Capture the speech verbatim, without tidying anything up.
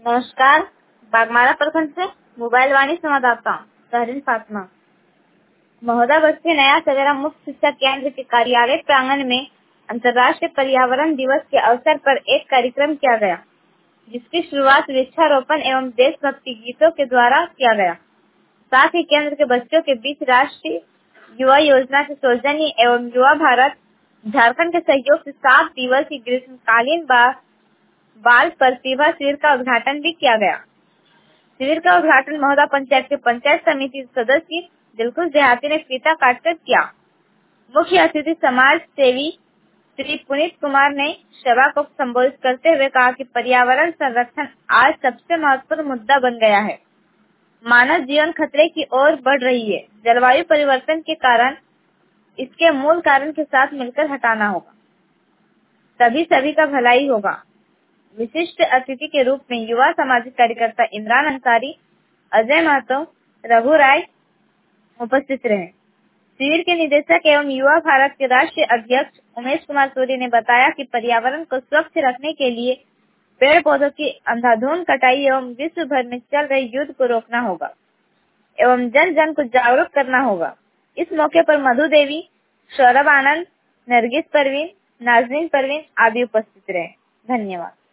नमस्कार। बागमारा प्रखंड से मोबाइल वाणी संवाददाता तहरीन फातिमा। महोदा बस्ती नया सवेरा मुफ्त शिक्षा केंद्र के कार्यालय प्रांगण में अंतर्राष्ट्रीय पर्यावरण दिवस के अवसर पर एक कार्यक्रम किया गया, जिसकी शुरुआत वृक्षारोपण एवं देशभक्ति गीतों के द्वारा किया गया। साथ ही केंद्र के बच्चों के बीच राष्ट्रीय युवा योजना के सौजन्य एवं युवा भारत झारखंड के सहयोग से सात दिवसीय ग्रीष्मकालीन बाल प्रतिभा शिविर का उद्घाटन भी किया गया। शिविर का उद्घाटन महोदा पंचायत के पंचायत समिति सदस्य दिलखुश देहाती ने फीता काटकर किया। मुख्य अतिथि समाज सेवी श्री पुनीत कुमार ने सभा को संबोधित करते हुए कहा कि पर्यावरण संरक्षण आज सबसे महत्वपूर्ण मुद्दा बन गया है। मानव जीवन खतरे की ओर बढ़ रही है। जलवायु परिवर्तन के कारण इसके मूल कारण के साथ मिलकर हटाना होगा, तभी सभी का भलाई होगा। विशिष्ट अतिथि के रूप में युवा सामाजिक कार्यकर्ता इमरान अंसारी, अजय महतो, रघु राय उपस्थित रहे। शिविर के निदेशक एवं युवा भारत के राष्ट्रीय अध्यक्ष उमेश कुमार सूरी ने बताया कि पर्यावरण को स्वच्छ रखने के लिए पेड़ पौधों की अंधाधुंध कटाई एवं विश्व भर में चल रहे युद्ध को रोकना होगा एवं जन जन को जागरूक करना होगा। इस मौके पर मधु देवी, सौरभ आनंद, नरगिस परवीन, नाजनीन परवीन आदि उपस्थित रहे। धन्यवाद।